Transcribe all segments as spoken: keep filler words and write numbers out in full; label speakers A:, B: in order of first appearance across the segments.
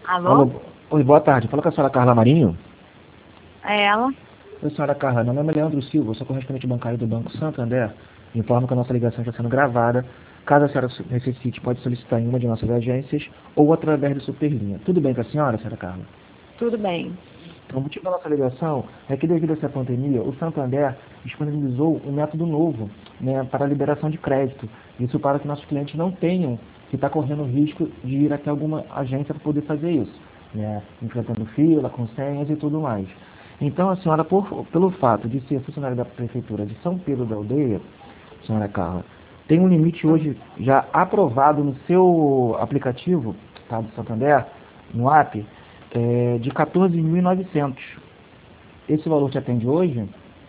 A: Alô?
B: Alô, oi, boa tarde. Fala com a senhora Carla Marinho.
A: É ela?
B: Oi, senhora Carla, meu nome é Leandro Silva, eu sou correspondente bancário do Banco Santander. Informo que a nossa ligação está sendo gravada. Caso a senhora necessite, pode solicitar em uma de nossas agências ou através do Superlinha. Tudo bem com a senhora, senhora Carla?
A: Tudo bem.
B: Então, o motivo da nossa ligação é que, devido a essa pandemia, o Santander disponibilizou um método novo, né, para a liberação de crédito. Isso para que nossos clientes não tenham que estar correndo o risco de ir até alguma agência para poder fazer isso, né, enfrentando fila, com senhas e tudo mais. Então, a senhora, por, pelo fato de ser funcionária da Prefeitura de São Pedro da Aldeia, senhora Carla, tem um limite hoje já aprovado no seu aplicativo, tá, do Santander, no app, é, de quatorze mil e novecentos. Esse valor te atende hoje?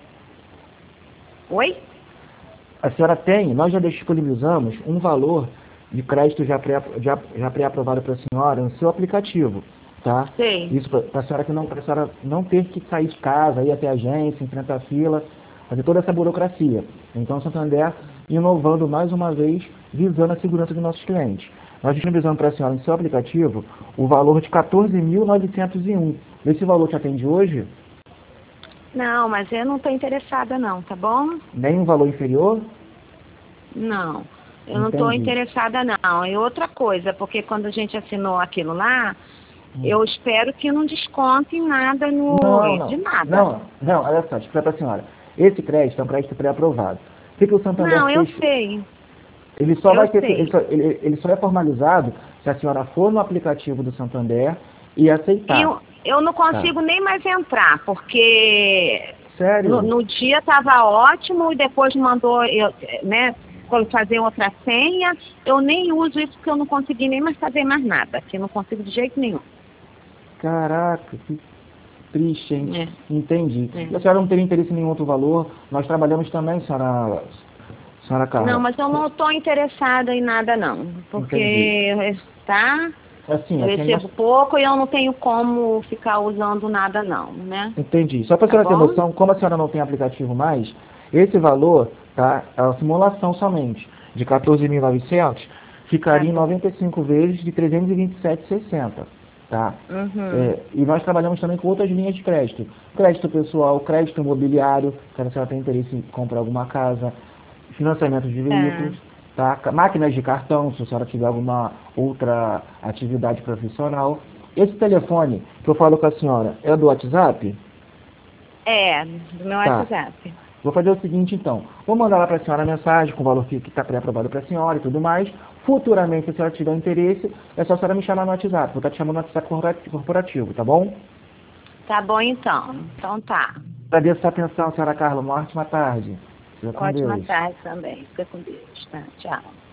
A: Oi?
B: A senhora tem, nós já disponibilizamos um valor de crédito já pré, já, já pré-aprovado para a senhora no seu aplicativo, tá?
A: Sei.
B: Isso para a senhora que não, para a senhora não ter que sair de casa, ir até a agência, enfrentar a fila, fazer toda essa burocracia. Então, o Santander inovando mais uma vez, visando a segurança dos nossos clientes. Nós disponibilizamos para a senhora no seu aplicativo o valor de quatorze mil novecentos e um. Esse valor te atende hoje?
A: Não, mas eu não estou interessada não, tá bom?
B: Nem um valor inferior?
A: Não, eu não estou
B: Entendi.
A: interessada não. E outra coisa, porque quando a gente assinou aquilo lá,
B: Hum.
A: eu espero que não descontem nada no...
B: Não,
A: de
B: não.
A: nada.
B: Não, não, olha só, deixa eu explicar para a senhora. Esse crédito é um crédito pré-aprovado. O que, que o Santander
A: Não, eu
B: fez?
A: sei.
B: Ele só
A: Eu
B: vai ter, ele
A: sei.
B: só, ele, ele só é formalizado se a senhora for no aplicativo do Santander e aceitar.
A: Eu, eu não consigo
B: Tá.
A: nem mais entrar, porque
B: Sério?
A: no, no dia estava ótimo e depois mandou eu, né, fazer outra senha. Eu nem uso isso porque eu não consegui nem mais fazer mais nada, que eu não consigo de jeito nenhum.
B: Caraca, que triste, hein?
A: É,
B: Entendi.
A: é.
B: E a senhora não teria interesse em nenhum outro valor? Nós trabalhamos também, senhora, senhora Carla.
A: Não, mas eu não estou interessada em nada não, porque tá,
B: Assim,
A: eu
B: assim,
A: recebo
B: nós...
A: pouco e eu não tenho como ficar usando nada não, né?
B: Entendi. Só para a
A: Tá
B: senhora ter
A: bom?
B: noção, como a senhora não tem aplicativo mais, esse valor, tá, é uma simulação somente, de quatorze mil e novecentos, ficaria
A: Tá
B: em
A: bom.
B: noventa e cinco vezes de trezentos e vinte e sete reais e sessenta centavos. Tá?
A: Uhum.
B: É, e nós trabalhamos também com outras linhas de crédito. Crédito pessoal, crédito imobiliário, caso a senhora tenha interesse em comprar alguma casa, financiamento de veículos, tá? Máquinas de cartão, se a senhora tiver alguma outra atividade profissional. Esse telefone que eu falo com a senhora é do WhatsApp?
A: É, do meu
B: Tá.
A: WhatsApp.
B: Vou fazer o seguinte, então. Vou mandar lá para a senhora a mensagem com o valor que está pré-aprovado para a senhora e tudo mais. Futuramente, se a senhora tiver interesse, é só a senhora me chamar no WhatsApp. Vou estar te chamando no WhatsApp corporativo, tá bom?
A: Tá bom então. Então tá.
B: Agradeço a atenção, senhora Carla. Uma ótima tarde. Fica com
A: Ótima
B: Deus.
A: tarde também. Fica com Deus. Tá? Tchau.